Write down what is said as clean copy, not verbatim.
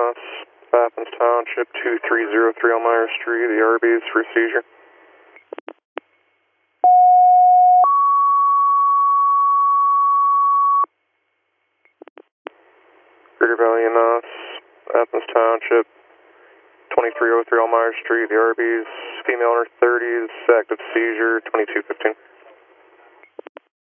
Athens Township, 2303 Elmira Street, the RB's for seizure. Greater Valley and Athens Township, 2303 Elmira Street, the RB's female under 30s, active seizure, 2215.